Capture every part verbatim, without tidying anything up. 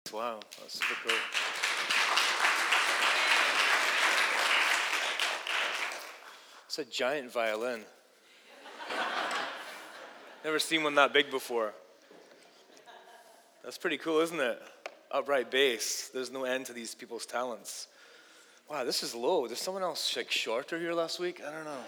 Wow, that's super cool. It's a giant violin. Never seen one that big before. That's pretty cool, isn't it? Upright bass. There's no end to these people's talents. Wow, this is low. There's someone else like shorter here last week? I don't know.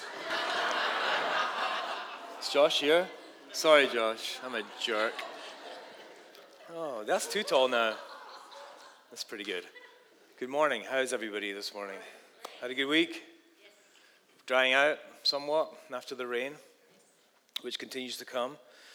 Is Josh here? Sorry, Josh. I'm a jerk. Oh, that's too tall now. That's pretty good. Good morning. How's everybody this morning? Had a good week? Drying out somewhat after the rain, which continues to come.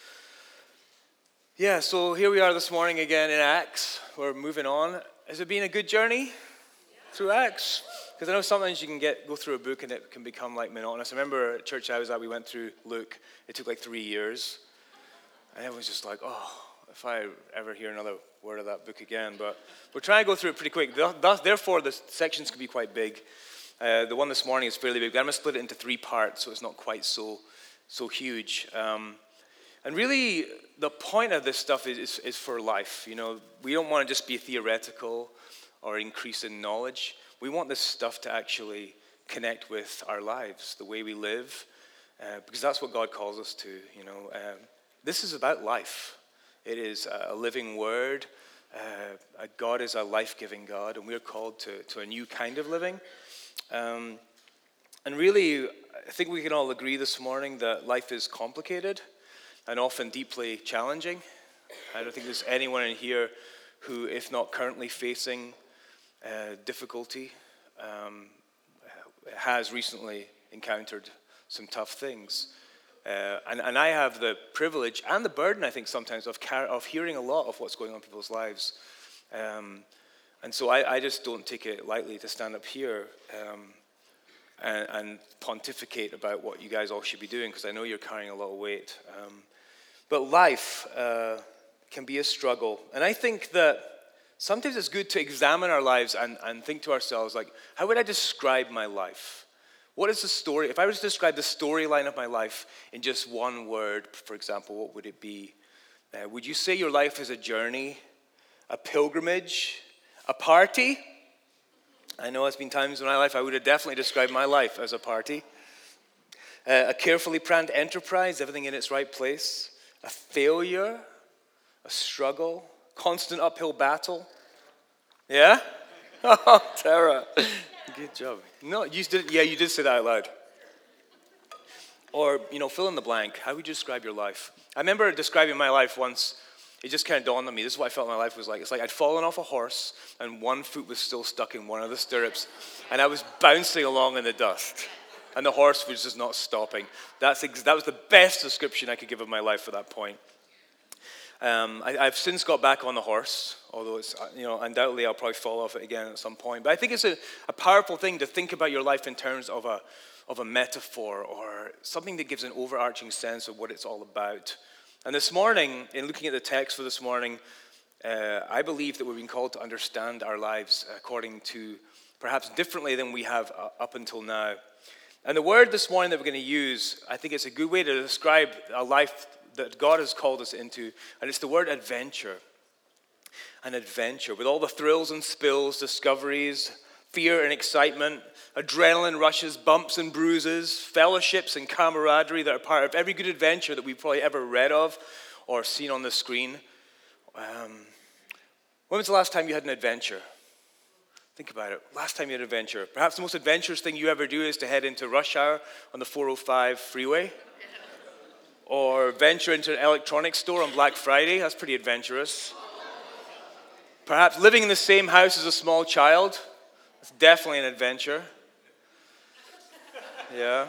Yeah, so here we are this morning again in Acts. We're moving on. Has it been a good journey through Acts? Because I know sometimes you can get go through a book and it can become like monotonous. I remember at church I was at, we went through Luke. It took like three years. And it was just like, oh, if I ever hear another word of that book again. But we're trying to go through it pretty quick. Thus, therefore, the sections can be quite big. Uh, the one this morning is fairly big. I'm going to split it into three parts so it's not quite so so huge. Um, and really, the point of this stuff is, is, is for life. You know, we don't want to just be theoretical or increase in knowledge. We want this stuff to actually connect with our lives, the way we live, uh, because that's what God calls us to. You know, um, this is about life. It is a living word. Uh, God is a life-giving God, and we're called to, to a new kind of living. Um, and really, I think we can all agree this morning that life is complicated and often deeply challenging. I don't think there's anyone in here who, if not currently facing uh, difficulty, um, has recently encountered some tough things. Uh, and, and I have the privilege and the burden, I think, sometimes of car- of hearing a lot of what's going on in people's lives. Um, and so I, I just don't take it lightly to stand up here um, and, and pontificate about what you guys all should be doing, because I know you're carrying a lot of weight. Um, but life uh, can be a struggle. And I think that sometimes it's good to examine our lives and, and think to ourselves, like, how would I describe my life? What is the story? If I was to describe the storyline of my life in just one word, for example, what would it be? Uh, would you say your life is a journey, a pilgrimage, a party? I know it's been times in my life I would have definitely described my life as a party. Uh, a carefully planned enterprise, everything in its right place. A failure, a struggle, constant uphill battle. Yeah? Oh, Tara. Good job. No, you did. Yeah, you did say that out loud. Or, you know, fill in the blank. How would you describe your life? I remember describing my life once. It just kind of dawned on me. This is what I felt my life was like. It's like I'd fallen off a horse and one foot was still stuck in one of the stirrups. And I was bouncing along in the dust. And the horse was just not stopping. That's ex- that was the best description I could give of my life at that point. Um, I, I've since got back on the horse, although it's, you know, undoubtedly I'll probably fall off it again at some point. But I think it's a, a powerful thing to think about your life in terms of a of a metaphor or something that gives an overarching sense of what it's all about. And this morning, in looking at the text for this morning, uh, I believe that we're being called to understand our lives according to, perhaps differently than we have uh, up until now. And the word this morning that we're going to use, I think it's a good way to describe a life that God has called us into, and it's the word adventure. An adventure with all the thrills and spills, discoveries, fear and excitement, adrenaline rushes, bumps and bruises, fellowships and camaraderie that are part of every good adventure that we've probably ever read of or seen on the screen. Um, when was the last time you had an adventure? Think about it. Last time you had an adventure. Perhaps the most adventurous thing you ever do is to head into rush hour on the four oh five freeway. Or venture into an electronics store on Black Friday. That's pretty adventurous. Perhaps living in the same house as a small child. That's definitely an adventure. Yeah.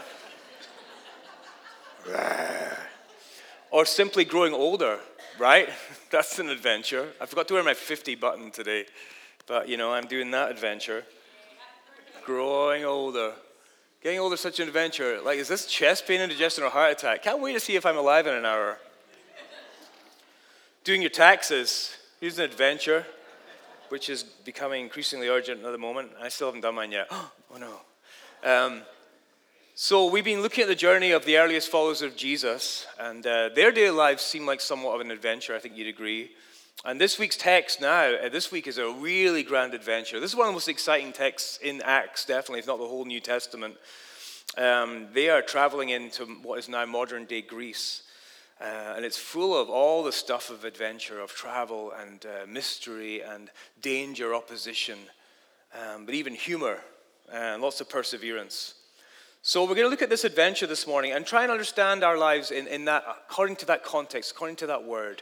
Or simply growing older, right? That's an adventure. I forgot to wear my fifty button today. But, you know, I'm doing that adventure. Growing older. Getting older is such an adventure. Like, is this chest pain, indigestion, or heart attack? Can't wait to see if I'm alive in an hour. Doing your taxes. Here's an adventure, which is becoming increasingly urgent at the moment. I still haven't done mine yet. Oh, no. Um, so we've been looking at the journey of the earliest followers of Jesus, and uh, their daily lives seem like somewhat of an adventure, I think you'd agree. And this week's text now, uh, this week is a really grand adventure. This is one of the most exciting texts in Acts, definitely, if not the whole New Testament. Um, they are traveling into what is now modern-day Greece. Uh, and it's full of all the stuff of adventure, of travel and uh, mystery and danger, opposition, um, but even humor and lots of perseverance. So we're going to look at this adventure this morning and try and understand our lives in, in that, according to that context, according to that word.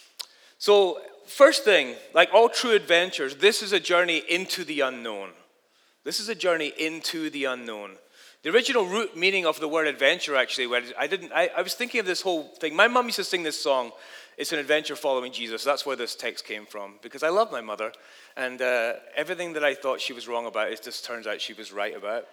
So first thing, like all true adventures, this is a journey into the unknown. This is a journey into the unknown. The original root meaning of the word adventure, actually, where I didn't, I, I was thinking of this whole thing. My mum used to sing this song, "It's an adventure following Jesus." That's where this text came from, because I love my mother, and uh, everything that I thought she was wrong about, it just turns out she was right about.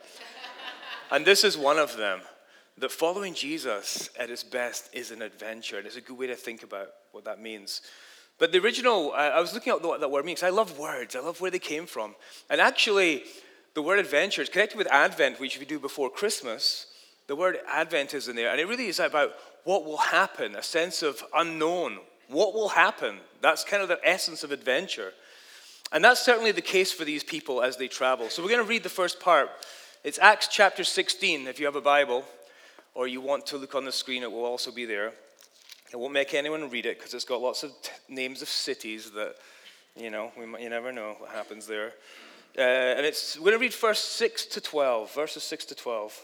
And this is one of them, that following Jesus at its best is an adventure, and it's a good way to think about what that means. But the original, I was looking at what that word means. I love words. I love where they came from. And actually, the word adventure is connected with Advent, which we do before Christmas. The word Advent is in there, and it really is about what will happen, a sense of unknown. What will happen? That's kind of the essence of adventure. And that's certainly the case for these people as they travel. So we're going to read the first part. It's Acts chapter sixteen, if you have a Bible, or you want to look on the screen, it will also be there. I won't make anyone read it because it's got lots of t- names of cities that, you know, we might, you never know what happens there. Uh, and it's we're going to read verse six to twelve, verses six to twelve.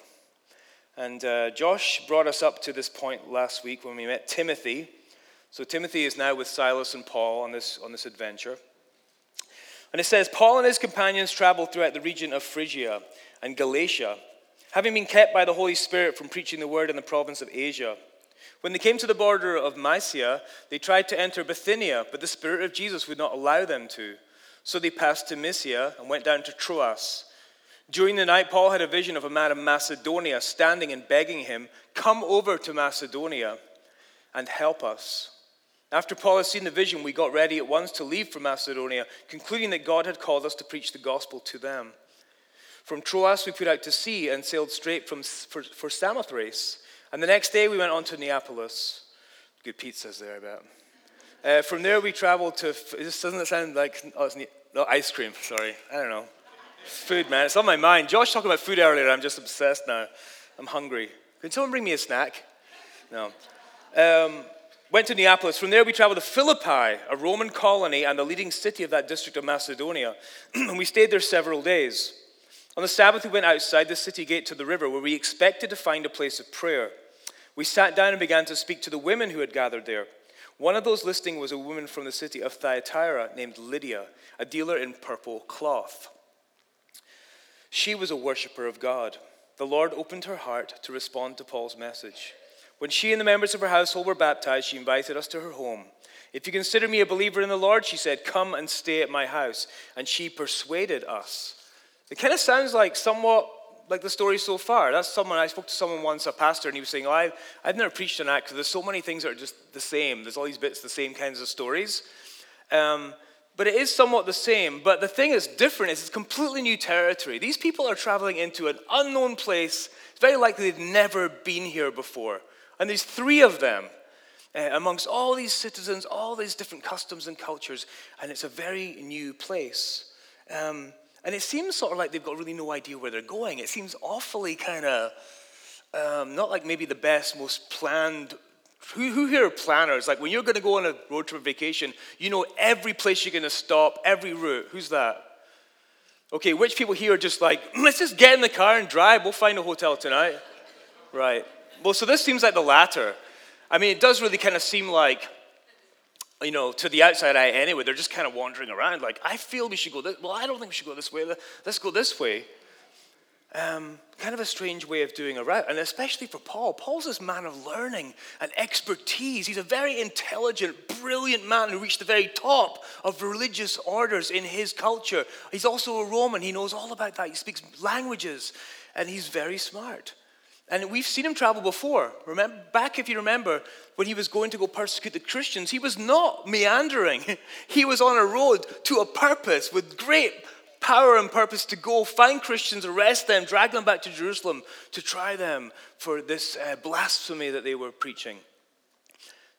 And uh, Josh brought us up to this point last week when we met Timothy. So Timothy is now with Silas and Paul on this on this adventure. And it says, Paul and his companions traveled throughout the region of Phrygia and Galatia, having been kept by the Holy Spirit from preaching the word in the province of Asia. When they came to the border of Mysia, they tried to enter Bithynia, but the Spirit of Jesus would not allow them to. So they passed to Mysia and went down to Troas. During the night, Paul had a vision of a man of Macedonia standing and begging him, "Come over to Macedonia and help us." After Paul had seen the vision, we got ready at once to leave for Macedonia, concluding that God had called us to preach the gospel to them. From Troas, we put out to sea and sailed straight from, for, for Samothrace. And the next day, we went on to Neapolis. Good pizzas there, I bet. Uh, from there, we traveled to, this doesn't sound like, oh, it's ne- no, ice cream, sorry. I don't know. Food, man, it's on my mind. Josh talked about food earlier. I'm just obsessed now. I'm hungry. Can someone bring me a snack? No. Um, went to Neapolis. From there, we traveled to Philippi, a Roman colony and the leading city of that district of Macedonia. And we stayed there several days. On the Sabbath, we went outside the city gate to the river, where we expected to find a place of prayer. We sat down and began to speak to the women who had gathered there. One of those listening was a woman from the city of Thyatira named Lydia, a dealer in purple cloth. She was a worshiper of God. The Lord opened her heart to respond to Paul's message. When she and the members of her household were baptized, she invited us to her home. "If you consider me a believer in the Lord," she said, "come and stay at my house." And she persuaded us. It kind of sounds like somewhat like the story so far. That's someone, I spoke to someone once, a pastor, and he was saying, oh, I've, I've never preached an act because there's so many things that are just the same. There's all these bits, the same kinds of stories. Um, but it is somewhat the same. But the thing is different is it's completely new territory. These people are traveling into an unknown place. It's very likely they've never been here before. And there's three of them uh, amongst all these citizens, all these different customs and cultures. And it's a very new place. Um And it seems sort of like they've got really no idea where they're going. It seems awfully kind of, um, not like maybe the best, most planned. Who, who here are planners? Like when you're going to go on a road trip vacation, you know every place you're going to stop, every route. Who's that? Okay, which people here are just like, let's just get in the car and drive. We'll find a hotel tonight. Right. Well, so this seems like the latter. I mean, it does really kind of seem like, you know, to the outside eye anyway, they're just kind of wandering around like, I feel we should go this, well, I don't think we should go this way, let's go this way. Um, kind of a strange way of doing a route, and especially for Paul. Paul's this man of learning and expertise. He's a very intelligent, brilliant man who reached the very top of religious orders in his culture. He's also a Roman. He knows all about that. He speaks languages, and he's very smart. And we've seen him travel before. Remember, back, if you remember, when he was going to go persecute the Christians, he was not meandering. He was on a road to a purpose with great power and purpose to go find Christians, arrest them, drag them back to Jerusalem to try them for this uh, blasphemy that they were preaching.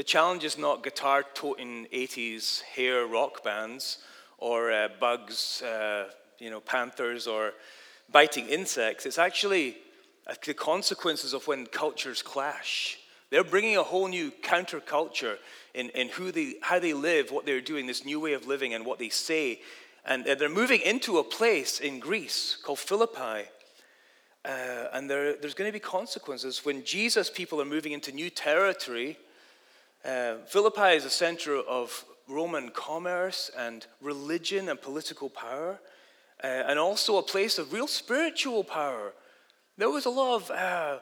The challenge is not guitar-toting eighties hair rock bands or uh, bugs, uh, you know, panthers or biting insects. It's actually uh, the consequences of when cultures clash. They're bringing a whole new counterculture in, in who they, how they live, what they're doing, this new way of living and what they say. And they're moving into a place in Greece called Philippi. Uh, and there, there's going to be consequences. When Jesus people are moving into new territory, uh, Philippi is a center of Roman commerce and religion and political power, uh, and also a place of real spiritual power. There was a lot of uh,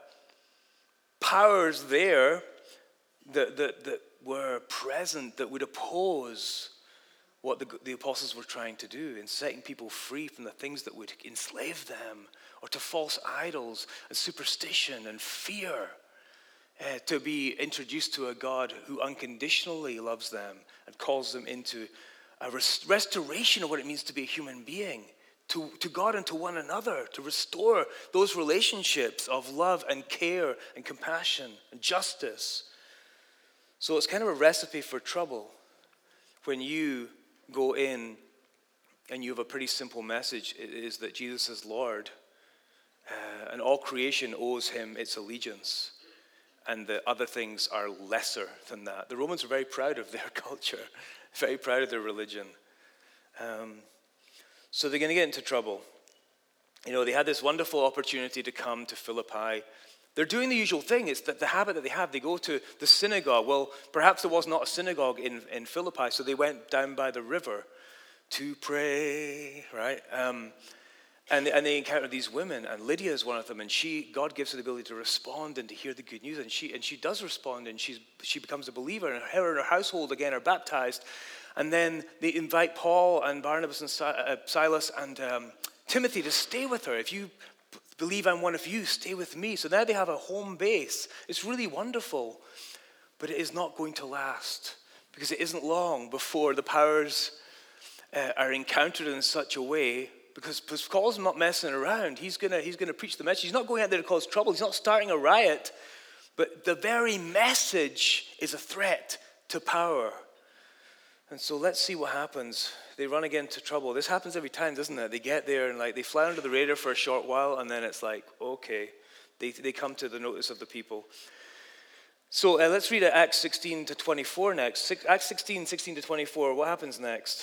powers there that, that, that were present that would oppose what the, the apostles were trying to do in setting people free from the things that would enslave them, or to false idols and superstition and fear, uh, to be introduced to a God who unconditionally loves them and calls them into a rest- restoration of what it means to be a human being, to, to God and to one another, to restore those relationships of love and care and compassion and justice. So it's kind of a recipe for trouble when you go in and you have a pretty simple message. It is that Jesus is Lord, uh, and all creation owes him its allegiance, and the other things are lesser than that. The Romans were very proud of their culture, very proud of their religion. Um, so they're going to get into trouble. You know, they had this wonderful opportunity to come to Philippi. They're doing the usual thing. It's that the habit that they have. They go to the synagogue. Well, perhaps there was not a synagogue in, in Philippi, so they went down by the river to pray, right? Um, and, and they encounter these women, and Lydia is one of them, and she, God gives her the ability to respond and to hear the good news, and she and she does respond, and she's she becomes a believer, and her and her household again are baptized. And then they invite Paul and Barnabas and Silas and um, Timothy to stay with her. If you believe I'm one of you, stay with me. So now they have a home base. It's really wonderful, but it is not going to last, because it isn't long before the powers uh, are encountered in such a way, because Paul's not messing around. He's gonna he's gonna preach the message. He's not going out there to cause trouble. He's not starting a riot, but the very message is a threat to power. And so let's see what happens. They run again into trouble. This happens every time, doesn't it? They get there and like they fly under the radar for a short while, and then it's like, okay, they they come to the notice of the people. So uh, let's read Acts sixteen to twenty-four next. Acts sixteen, sixteen to twenty-four. What happens next?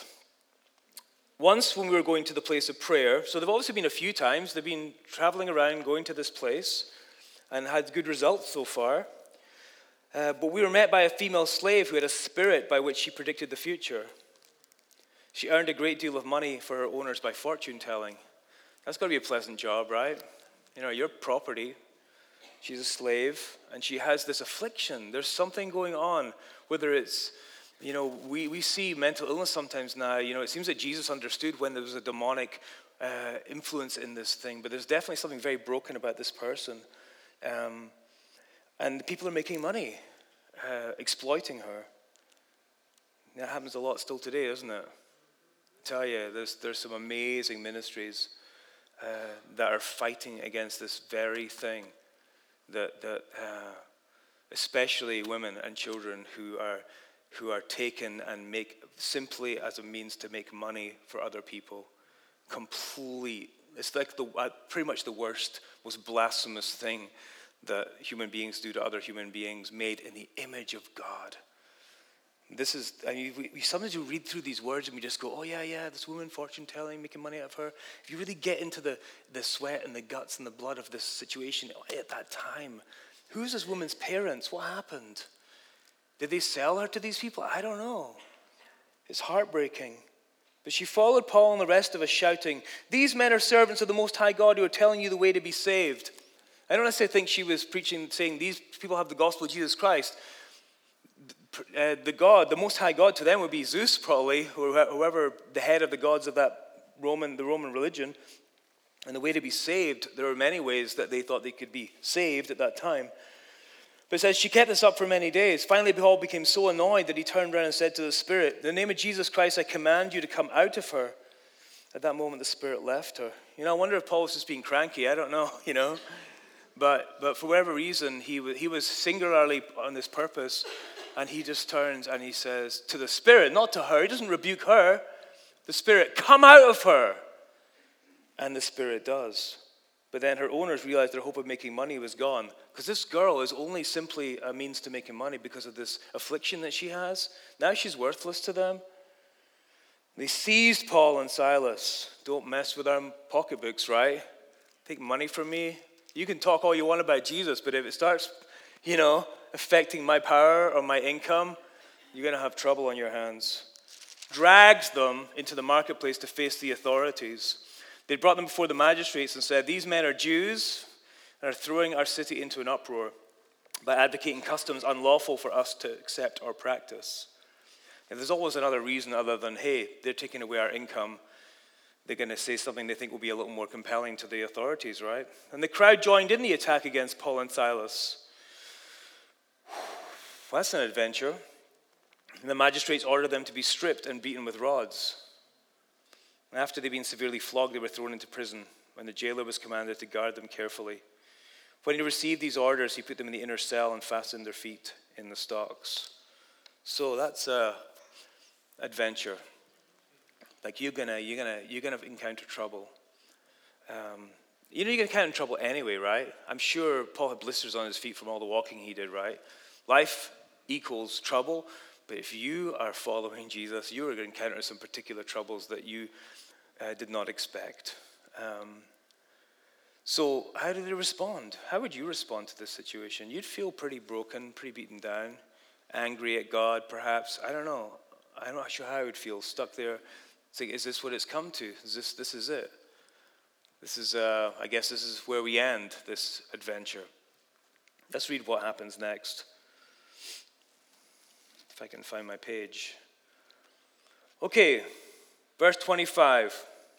Once when we were going to the place of prayer, so they've obviously been a few times. They've been traveling around, going to this place, and had good results so far. Uh, but we were met by a female slave who had a spirit by which she predicted the future. She earned a great deal of money for her owners by fortune telling. That's got to be a pleasant job, right? You know, your property. She's a slave, and she has this affliction. There's something going on, whether it's, you know, we, we see mental illness sometimes now. You know, it seems that Jesus understood when there was a demonic uh, influence in this thing, but there's definitely something very broken about this person. Um, and people are making money, uh, exploiting her. That happens a lot still today, doesn't it? I tell you, there's there's some amazing ministries uh, that are fighting against this very thing. That that uh, especially women and children who are who are taken and make simply as a means to make money for other people. Complete. It's like the uh, pretty much the worst, most blasphemous thing that human beings do to other human beings, made in the image of God. This is, I mean, we, we sometimes you read through these words and we just go, oh yeah, yeah, this woman fortune telling, making money out of her. If you really get into the, the sweat and the guts and the blood of this situation at that time, who's this woman's parents? What happened? Did they sell her to these people? I don't know. It's heartbreaking. But she followed Paul and the rest of us shouting, these men are servants of the Most High God who are telling you the way to be saved. I don't necessarily think she was preaching, saying these people have the gospel of Jesus Christ. Uh, the God, the Most High God to them would be Zeus probably, or whoever the head of the gods of that Roman, the Roman religion. And the way to be saved, there are many ways that they thought they could be saved at that time. But it says, she kept this up for many days. Finally, Paul became so annoyed that he turned around and said to the Spirit, in the name of Jesus Christ, I command you to come out of her. At that moment, the Spirit left her. You know, I wonder if Paul was just being cranky. I don't know, you know. But but for whatever reason, he was, he was singularly on this purpose And he just turns and he says to the spirit, not to her, he doesn't rebuke her. The spirit, come out of her. And the spirit does. But then her owners realized their hope of making money was gone. Because this girl is only simply a means to making money because of this affliction that she has. Now she's worthless to them. They seized Paul and Silas. Don't mess with our pocketbooks, right? Take money from me. You can talk all you want about Jesus, but if it starts, you know, affecting my power or my income, you're going to have trouble on your hands. Dragged them into the marketplace to face the authorities. They brought them before the magistrates and said, these men are Jews and are throwing our city into an uproar by advocating customs unlawful for us to accept or practice. And there's always another reason other than, hey, they're taking away our income. They're going to say something they think will be a little more compelling to the authorities, right? And the crowd joined in the attack against Paul and Silas. Well, that's an adventure. And the magistrates ordered them to be stripped and beaten with rods. And after they'd been severely flogged, they were thrown into prison, when the jailer was commanded to guard them carefully. When he received these orders, he put them in the inner cell and fastened their feet in the stocks. So that's a adventure. Like you're gonna, you're gonna, you're gonna encounter trouble. Um, you know, you're gonna encounter trouble anyway, right? I'm sure Paul had blisters on his feet from all the walking he did, right? Life equals trouble, but if you are following Jesus, you are going to encounter some particular troubles that you uh, did not expect. Um, so, how did they respond? How would you respond to this situation? You'd feel pretty broken, pretty beaten down, angry at God, perhaps. I don't know. I'm not sure how I would feel, stuck there. Saying, is this what it's come to? Is this this is it? This is, uh, I guess, this is where we end this adventure. Let's read what happens next. If I can find my page. Okay, verse twenty-five.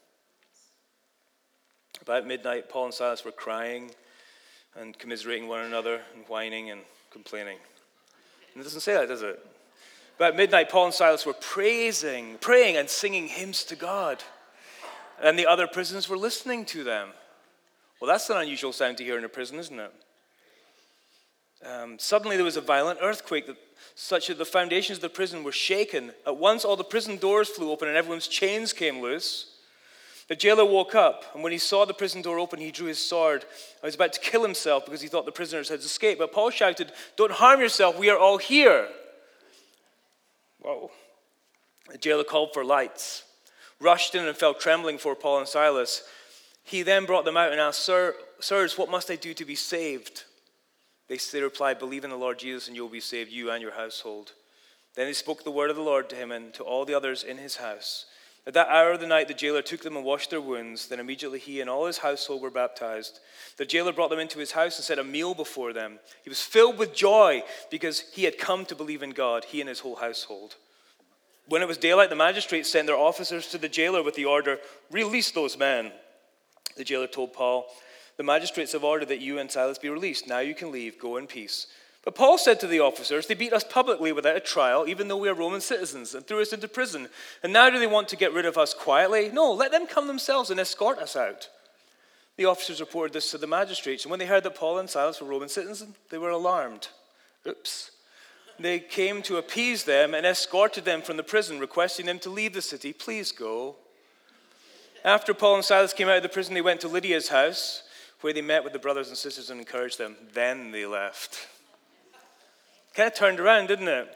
About midnight, Paul and Silas were crying and commiserating one another and whining and complaining. And it doesn't say that, does it? About midnight, Paul and Silas were praising, praying and singing hymns to God. And the other prisoners were listening to them. Well, that's an unusual sound to hear in a prison, isn't it? Um, suddenly there was a violent earthquake that, such that the foundations of the prison were shaken. At once all the prison doors flew open and everyone's chains came loose. The jailer woke up, and when he saw the prison door open, he drew his sword. He was about to kill himself because he thought the prisoners had escaped. But Paul shouted, "Don't harm yourself, we are all here." Whoa. The jailer called for lights, rushed in and fell trembling for Paul and Silas. He then brought them out and asked, Sir, Sirs, what must I do to be saved? They, they replied, believe in the Lord Jesus and you will be saved, you and your household. Then he spoke the word of the Lord to him and to all the others in his house. At that hour of the night, the jailer took them and washed their wounds. Then immediately he and all his household were baptized. The jailer brought them into his house and set a meal before them. He was filled with joy because he had come to believe in God, he and his whole household. When it was daylight, the magistrates sent their officers to the jailer with the order, release those men. The jailer told Paul, the magistrates have ordered that you and Silas be released. Now you can leave. Go in peace. But Paul said to the officers, they beat us publicly without a trial, even though we are Roman citizens, and threw us into prison. And now do they want to get rid of us quietly? No, let them come themselves and escort us out. The officers reported this to the magistrates, and when they heard that Paul and Silas were Roman citizens, they were alarmed. Oops. They came to appease them and escorted them from the prison, requesting them to leave the city. Please go. After Paul and Silas came out of the prison, they went to Lydia's house, where they met with the brothers and sisters and encouraged them. Then they left. Kind of turned around, didn't it?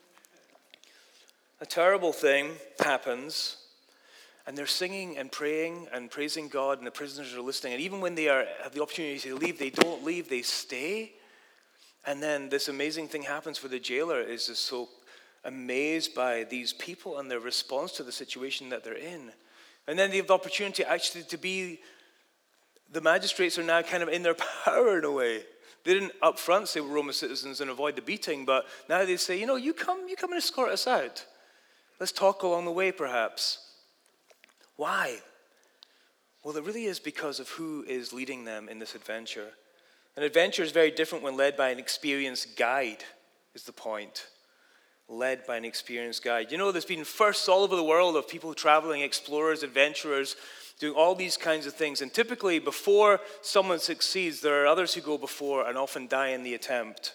A terrible thing happens, and they're singing and praying and praising God, and the prisoners are listening. And even when they are have the opportunity to leave, they don't leave, they stay. And then this amazing thing happens where the jailer is just so amazed by these people and their response to the situation that they're in. And then they have the opportunity actually to be, the magistrates are now kind of in their power in a way. They didn't up front say we're Roman citizens and avoid the beating, but now they say, you know, you come, you come and escort us out. Let's talk along the way, perhaps. Why? Well, it really is because of who is leading them in this adventure. An adventure is very different when led by an experienced guide, is the point. Led by an experienced guide. You know, there's been firsts all over the world of people traveling, explorers, adventurers, doing all these kinds of things. And typically, before someone succeeds, there are others who go before and often die in the attempt.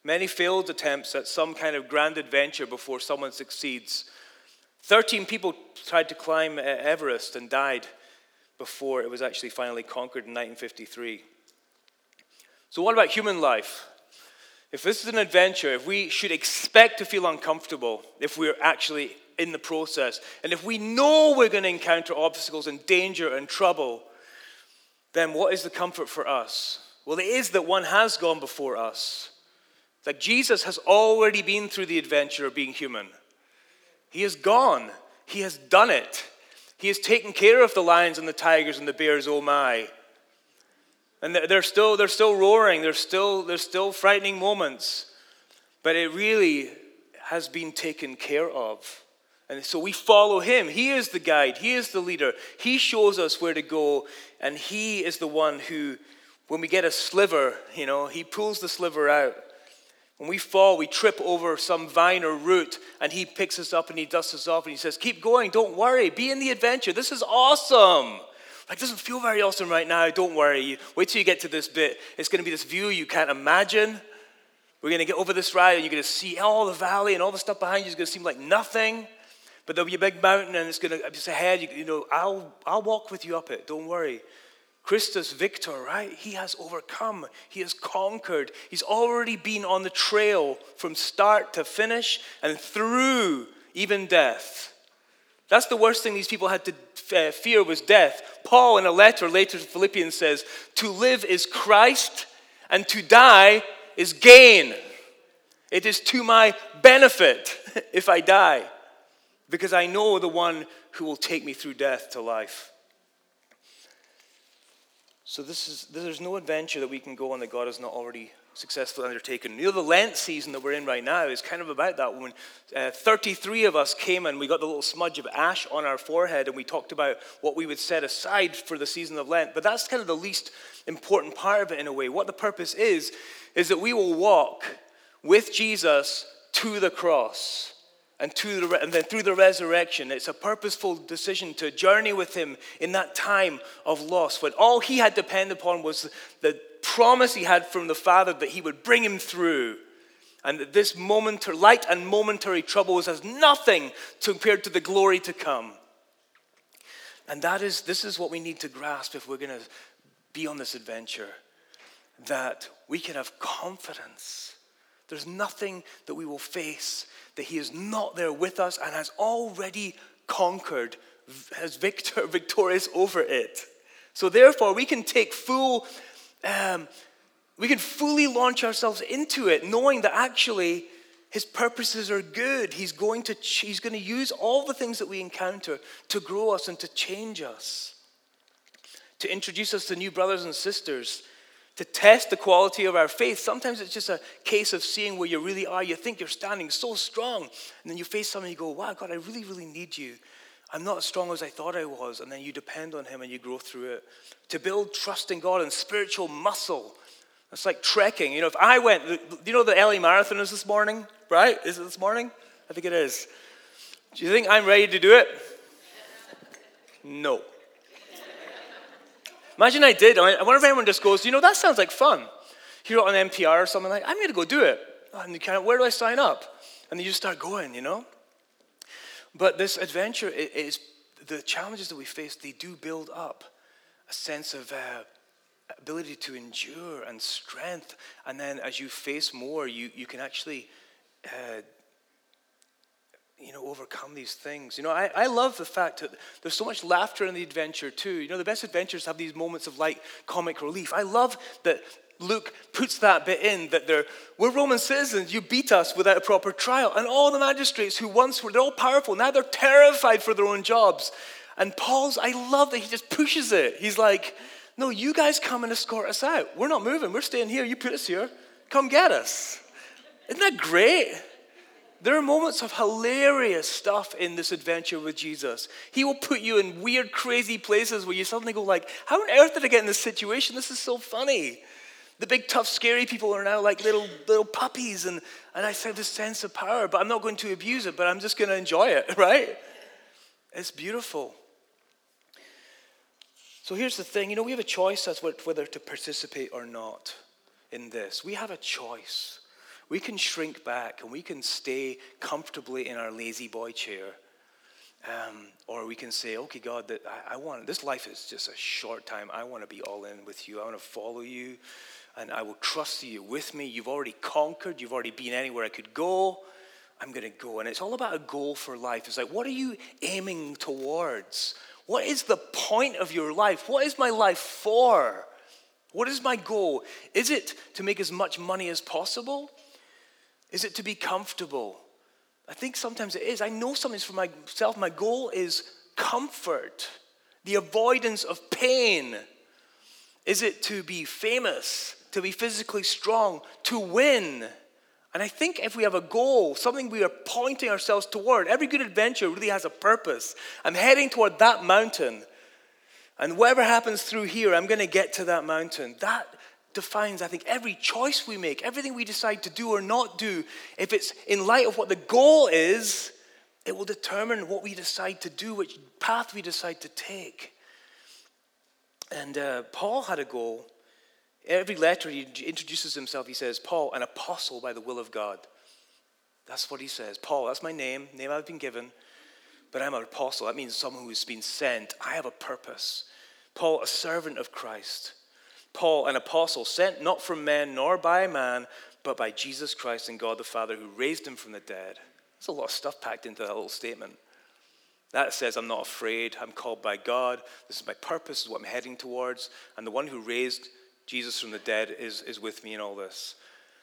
Many failed attempts at some kind of grand adventure before someone succeeds. Thirteen people tried to climb Everest and died before it was actually finally conquered in nineteen fifty-three. So what about human life? If this is an adventure, if we should expect to feel uncomfortable if we're actually in the process, and if we know we're going to encounter obstacles and danger and trouble, then what is the comfort for us? Well, it is that one has gone before us. Like Jesus has already been through the adventure of being human. He has gone. He has done it. He has taken care of the lions and the tigers and the bears, oh my. And they're still, they're still roaring. There's still, there's still frightening moments. But it really has been taken care of. And so we follow him. He is the guide. He is the leader. He shows us where to go. And he is the one who, when we get a sliver, you know, he pulls the sliver out. When we fall, we trip over some vine or root, and he picks us up and he dusts us off and he says, keep going, don't worry, be in the adventure. This is awesome. Like, it doesn't feel very awesome right now. Don't worry. Wait till you get to this bit. It's going to be this view you can't imagine. We're going to get over this ride and you're going to see all the valley and all the stuff behind you is going to seem like nothing. But there'll be a big mountain and it's going to, just ahead, you, you know, I'll, I'll walk with you up it. Don't worry. Christus Victor, right? He has overcome. He has conquered. He's already been on the trail from start to finish and through even death. That's the worst thing these people had to uh, fear was death. Paul, in a letter later to Philippians, says, to live is Christ and to die is gain. It is to my benefit if I die, because I know the one who will take me through death to life. So this is there's no adventure that we can go on that God has not already successfully undertaken. You know, the Lent season that we're in right now is kind of about that. When uh, thirty-three of us came and we got the little smudge of ash on our forehead and we talked about what we would set aside for the season of Lent. But that's kind of the least important part of it in a way. What the purpose is, is that we will walk with Jesus to the cross. And, to the, and then through the resurrection, it's a purposeful decision to journey with him in that time of loss, when all he had to depend upon was the promise he had from the Father that he would bring him through. And that this momentary, light and momentary trouble was as nothing compared to the glory to come. And that is, this is what we need to grasp if we're going to be on this adventure. That we can have confidence. There's nothing that we will face that he is not there with us and has already conquered, has victor, victorious over it. So therefore, we can take full, um, we can fully launch ourselves into it, knowing that actually his purposes are good. He's going to, he's going to use all the things that we encounter to grow us and to change us, to introduce us to new brothers and sisters, to test the quality of our faith. Sometimes it's just a case of seeing where you really are. You think you're standing so strong, and then you face something and you go, wow, God, I really, really need you. I'm not as strong as I thought I was. And then you depend on him and you grow through it. To build trust in God and spiritual muscle. It's like trekking. You know, if I went, you know the L A Marathon is this morning, right? Is it this morning? I think it is. Do you think I'm ready to do it? No. Imagine I did. I wonder if anyone just goes, you know, that sounds like fun. Hear it on N P R or something like, I'm going to go do it. And you kind of, where do I sign up? And then you just start going, you know. But this adventure is, the challenges that we face, they do build up a sense of uh, ability to endure and strength. And then as you face more, you, you can actually, uh, you know, overcome these things. You know, I, I love the fact that there's so much laughter in the adventure too. You know, the best adventures have these moments of light comic relief. I love that Luke puts that bit in, that they're, we're Roman citizens, you beat us without a proper trial. And all the magistrates who once were, they're all powerful, now they're terrified for their own jobs. And Paul's, I love that he just pushes it. He's like, no, you guys come and escort us out. We're not moving, we're staying here, you put us here, come get us. Isn't that great? There are moments of hilarious stuff in this adventure with Jesus. He will put you in weird, crazy places where you suddenly go like, how on earth did I get in this situation? This is so funny. The big, tough, scary people are now like little little puppies, and, and I have this sense of power, but I'm not going to abuse it, but I'm just going to enjoy it, right? It's beautiful. So here's the thing. You know, we have a choice as to whether to participate or not in this. We have a choice. we can shrink back and we can stay comfortably in our lazy boy chair. Um, or we can say, okay, God, that I, I want, this life is just a short time. I want to be all in with you. I want to follow you. And I will trust you with me. You've already conquered. You've already been anywhere I could go. I'm going to go. And it's all about a goal for life. It's like, what are you aiming towards? What is the point of your life? What is my life for? What is my goal? Is it to make as much money as possible? Is it to be comfortable? I think sometimes it is. I know something's for myself. My goal is comfort, the avoidance of pain. Is it to be famous, to be physically strong, to win? And I think if we have a goal, something we are pointing ourselves toward, every good adventure really has a purpose. I'm heading toward that mountain. And whatever happens through here, I'm going to get to that mountain. That defines, I think, every choice we make, everything we decide to do or not do. If it's in light of what the goal is, it will determine what we decide to do, which path we decide to take. And uh, Paul had a goal. Every letter he introduces himself, he says, Paul, an apostle by the will of God. That's what he says. Paul, that's my name, name I've been given. But I'm an apostle. That means someone who's been sent. I have a purpose. Paul, a servant of Christ. Paul, an apostle, sent not from men nor by man, but by Jesus Christ and God the Father who raised him from the dead. There's a lot of stuff packed into that little statement. That says I'm not afraid. I'm called by God. This is my purpose. This is what I'm heading towards. And the one who raised Jesus from the dead is, is with me in all this.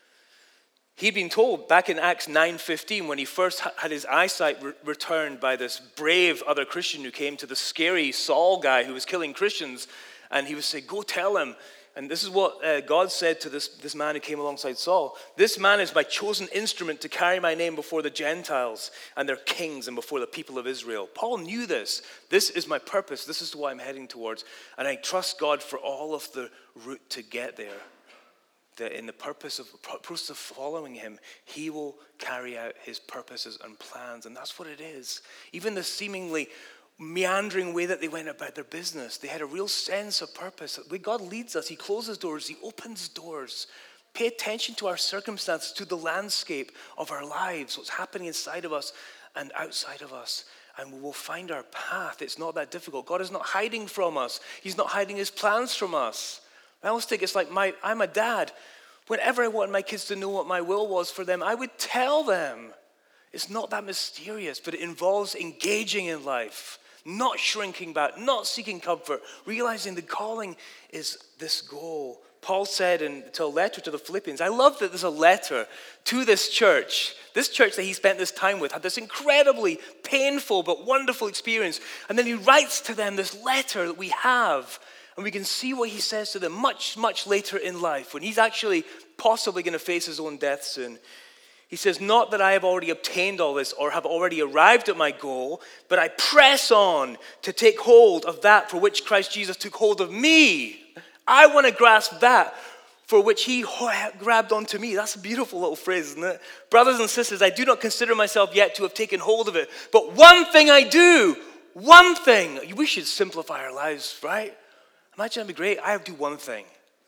He'd been told back in Acts nine fifteen when he first had his eyesight re- returned by this brave other Christian who came to the scary Saul guy who was killing Christians. And he was saying, go tell him. And this is what uh, God said to this, this man who came alongside Saul. This man is my chosen instrument to carry my name before the Gentiles and their kings and before the people of Israel. Paul knew this. This is my purpose. This is what I'm heading towards. And I trust God for all of the route to get there. That in the purpose of, process of following him, he will carry out his purposes and plans. And that's what it is. Even the seemingly meandering way that they went about their business. They had a real sense of purpose. The way God leads us, he closes doors, he opens doors. Pay attention to our circumstances, to the landscape of our lives, what's happening inside of us and outside of us. And we will find our path. It's not that difficult. God is not hiding from us. He's not hiding his plans from us. I always think it's like my, I'm a dad. Whenever I wanted my kids to know what my will was for them, I would tell them. It's not that mysterious, but it involves engaging in life. Not shrinking back, not seeking comfort, realizing the calling is this goal. Paul said in a letter to the Philippians, I love that there's a letter to this church. This church that he spent this time with had this incredibly painful but wonderful experience. And then he writes to them this letter that we have. And we can see what he says to them much, much later in life when he's actually possibly going to face his own death soon. He says, not that I have already obtained all this or have already arrived at my goal, but I press on to take hold of that for which Christ Jesus took hold of me. I want to grasp that for which he grabbed onto me. That's a beautiful little phrase, isn't it? Brothers and sisters, I do not consider myself yet to have taken hold of it, but one thing I do, one thing. We should simplify our lives, right? Imagine that'd be great. I do one thing.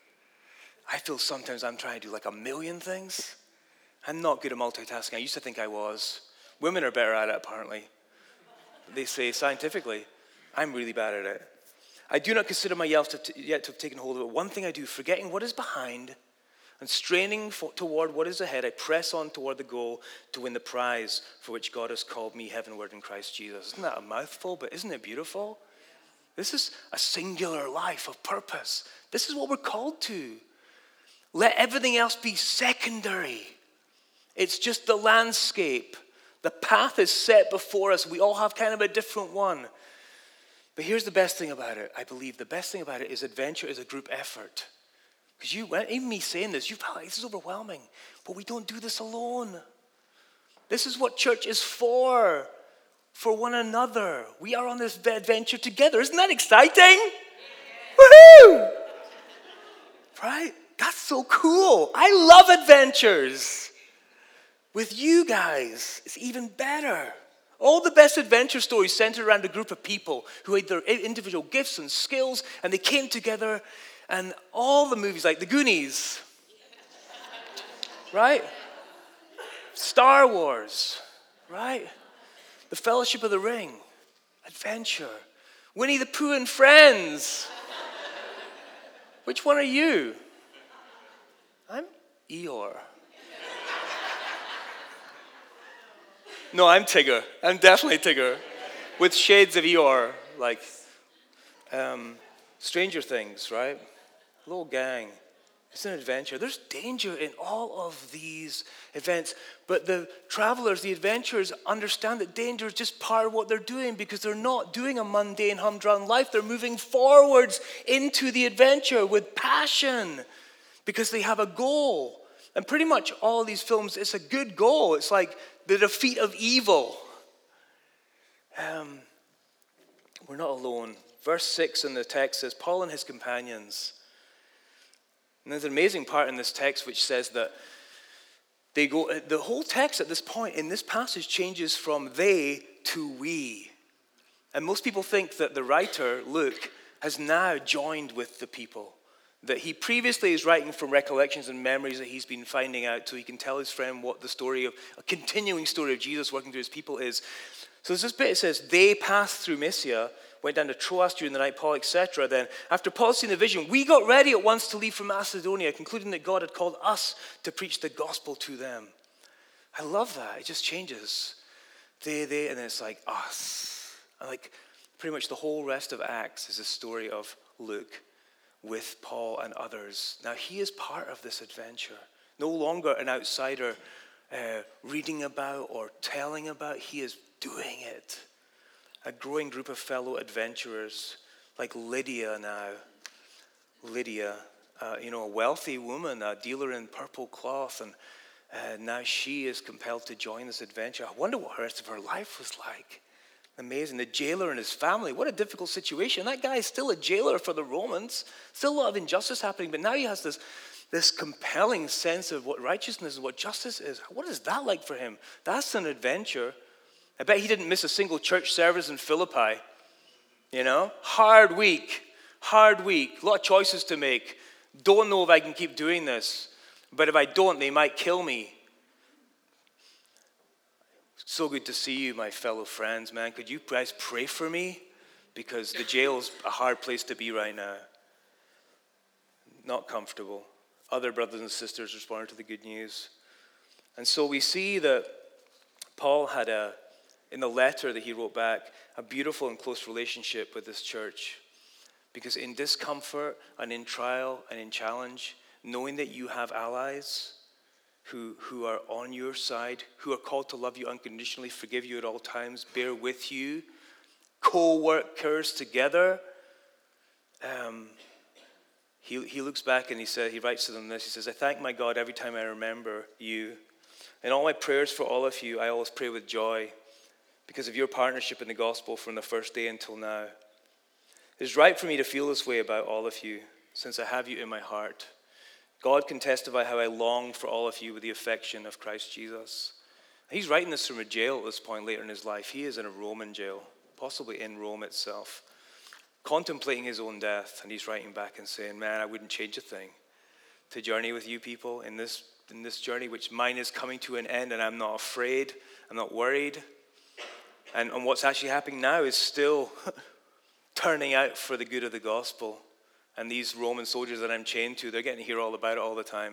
I feel sometimes I'm trying to do like a million things. I'm not good at multitasking. I used to think I was. Women are better at it, apparently. They say scientifically. I'm really bad at it. I do not consider myself to t- yet to have taken hold of it. One thing I do, forgetting what is behind and straining for, toward what is ahead, I press on toward the goal to win the prize for which God has called me heavenward in Christ Jesus. Isn't that a mouthful? But isn't it beautiful? This is a singular life of purpose. This is what we're called to. Let everything else be secondary. It's just the landscape. The path is set before us. We all have kind of a different one. But here's the best thing about it. I believe the best thing about it is adventure is a group effort. Because you, even me saying this, you felt like this is overwhelming. But we don't do this alone. This is what church is for. For one another. We are on this adventure together. Isn't that exciting? Yeah. Woohoo! Right? That's so cool. I love adventures. With you guys, it's even better. All the best adventure stories center around a group of people who had their individual gifts and skills, and they came together, and all the movies like The Goonies, right? Star Wars, right? The Fellowship of the Ring, adventure. Winnie the Pooh and Friends. Which one are you? I'm Eeyore. No, I'm Tigger. I'm definitely Tigger. With shades of Eeyore, like um, Stranger Things, right? Little gang. It's an adventure. There's danger in all of these events. But the travelers, the adventurers, understand that danger is just part of what they're doing because they're not doing a mundane, humdrum life. They're moving forwards into the adventure with passion because they have a goal. And pretty much all these films, it's a good goal. It's like the defeat of evil. Um, we're not alone. Verse six in the text says, Paul and his companions. And there's an amazing part in this text which says that they go, the whole text at this point in this passage changes from they to we. And most people think that the writer, Luke, has now joined with the people. That he previously is writing from recollections and memories that he's been finding out so he can tell his friend what the story of, a continuing story of Jesus working through his people is. So there's this bit, it says, they passed through Mysia, went down to Troas during the night, Paul, et cetera. Then, after Paul seen the vision, we got ready at once to leave for Macedonia, concluding that God had called us to preach the gospel to them. I love that. It just changes. They, they, and then it's like us. And like pretty much the whole rest of Acts is a story of Luke with Paul and others. Now, he is part of this adventure. No longer an outsider uh, reading about or telling about. He is doing it. A growing group of fellow adventurers like Lydia now. Lydia, uh, you know, a wealthy woman, a dealer in purple cloth, and uh, now she is compelled to join this adventure. I wonder what the rest of her life was like. Amazing. The jailer and his family, what a difficult situation. That guy is still a jailer for the Romans. Still a lot of injustice happening, but now he has this, this compelling sense of what righteousness and what justice is. What is that like for him? That's an adventure. I bet he didn't miss a single church service in Philippi. You know, hard week, hard week, a lot of choices to make. Don't know if I can keep doing this, but if I don't, they might kill me. So good to see you, my fellow friends, man. Could you guys pray for me? Because the jail's a hard place to be right now. Not comfortable. Other brothers and sisters responded to the good news. And so we see that Paul had a in the letter that he wrote back, a beautiful and close relationship with this church. Because in discomfort and in trial and in challenge, knowing that you have allies who, who are on your side, who are called to love you unconditionally, forgive you at all times, bear with you, co-workers together, um, he, he looks back and he said, he writes to them this, he says, I thank my God every time I remember you. In all my prayers for all of you, I always pray with joy, because of your partnership in the gospel from the first day until now. It is right for me to feel this way about all of you, since I have you in my heart. God can testify how I long for all of you with the affection of Christ Jesus. He's writing this from a jail at this point later in his life. He is in a Roman jail, possibly in Rome itself, contemplating his own death, and he's writing back and saying, man, I wouldn't change a thing to journey with you people in this, in this journey, which mine is coming to an end, and I'm not afraid, I'm not worried. And, and what's actually happening now is still turning out for the good of the gospel. And these Roman soldiers that I'm chained to, they're getting to hear all about it all the time.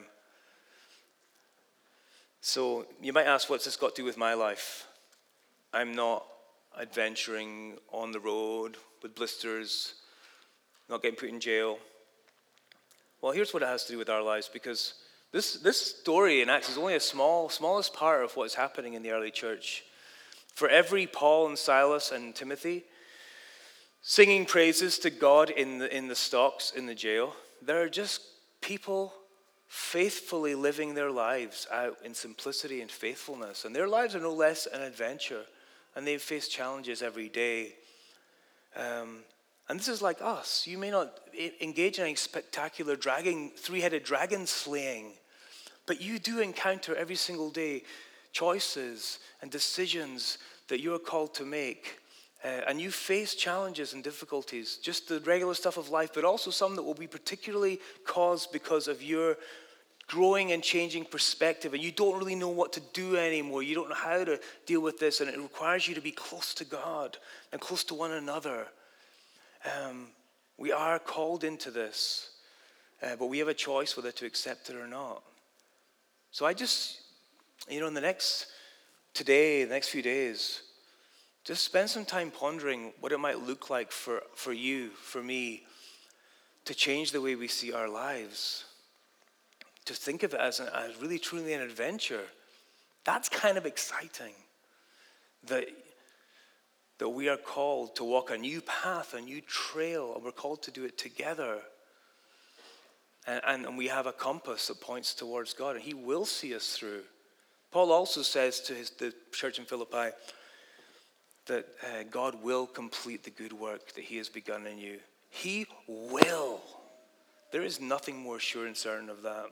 So you might ask, what's this got to do with my life? I'm not adventuring on the road with blisters, not getting put in jail. Well, here's what it has to do with our lives, because this, this story in Acts is only a small, smallest part of what's happening in the early church. For every Paul and Silas and Timothy singing praises to God in the, in the stocks, in the jail, there are just people faithfully living their lives out in simplicity and faithfulness. And their lives are no less an adventure. And they face challenges every day. Um, and this is like us. You may not engage in any spectacular dragon, three-headed dragon slaying, but you do encounter every single day choices and decisions that you are called to make. Uh, and you face challenges and difficulties, just the regular stuff of life, but also some that will be particularly caused because of your growing and changing perspective, and you don't really know what to do anymore. You don't know how to deal with this, and it requires you to be close to God and close to one another. Um, we are called into this, uh, but we have a choice whether to accept it or not. So I just, you know, in the next, today, the next few days, just spend some time pondering what it might look like for, for you, for me, to change the way we see our lives. To think of it as, a, as really truly an adventure. That's kind of exciting. That, that we are called to walk a new path, a new trail, and we're called to do it together. And, and, and we have a compass that points towards God, and he will see us through. Paul also says to his, the church in Philippi that uh, God will complete the good work that he has begun in you. He will. There is nothing more sure and certain of that.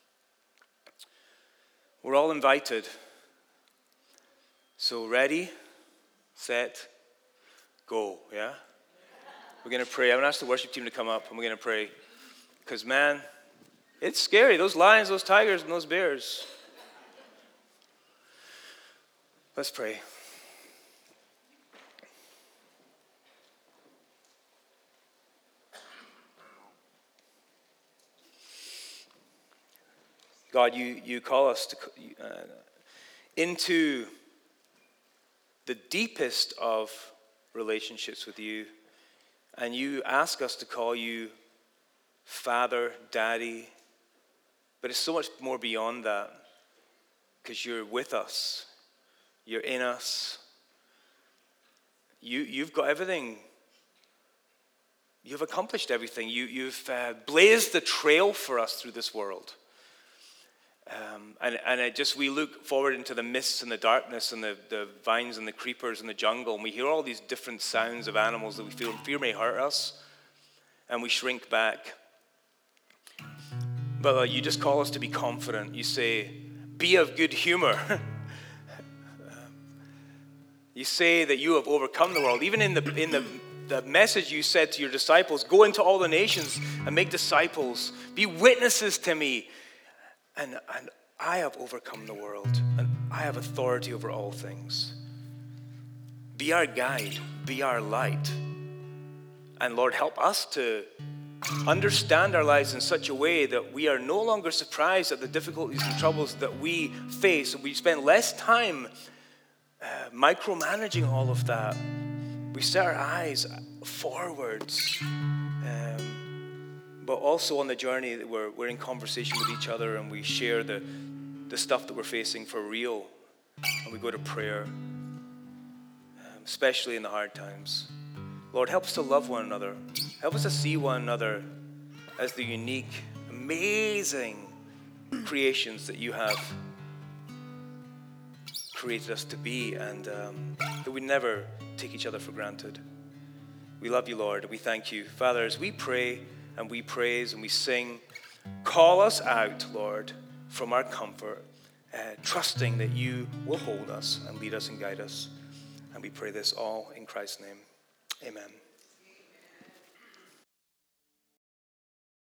We're all invited. So ready, set, go, yeah? We're going to pray. I'm going to ask the worship team to come up, and we're going to pray. Because, man, it's scary. Those lions, those tigers, and those bears. Let's pray. God, you, you call us to, uh, into the deepest of relationships with you, and you ask us to call you Father, Daddy, but it's so much more beyond that, because you're with us, you're in us, you, you've got everything, you've accomplished everything, you, you've uh, blazed the trail for us through this world. Um, and and it just we look forward into the mists and the darkness and the, the vines and the creepers and the jungle, and we hear all these different sounds of animals that we feel fear may hurt us, and we shrink back. But uh, you just call us to be confident. You say, be of good humor. You say that you have overcome the world. Even in the in the, the message you said to your disciples, go into all the nations and make disciples. Be witnesses to me. And, and I have overcome the world, and I have authority over all things. Be our guide, be our light. And Lord, help us to understand our lives in such a way that we are no longer surprised at the difficulties and troubles that we face. And we spend less time uh, micromanaging all of that. We set our eyes forwards. Um, But also on the journey, we're, we're in conversation with each other, and we share the, the stuff that we're facing for real. And we go to prayer, um, especially in the hard times. Lord, help us to love one another. Help us to see one another as the unique, amazing creations that you have created us to be, and um, that we never take each other for granted. We love you, Lord, and we thank you. Father, as we pray, and we praise and we sing, call us out, Lord, from our comfort, uh, trusting that you will hold us and lead us and guide us. And we pray this all in Christ's name. Amen.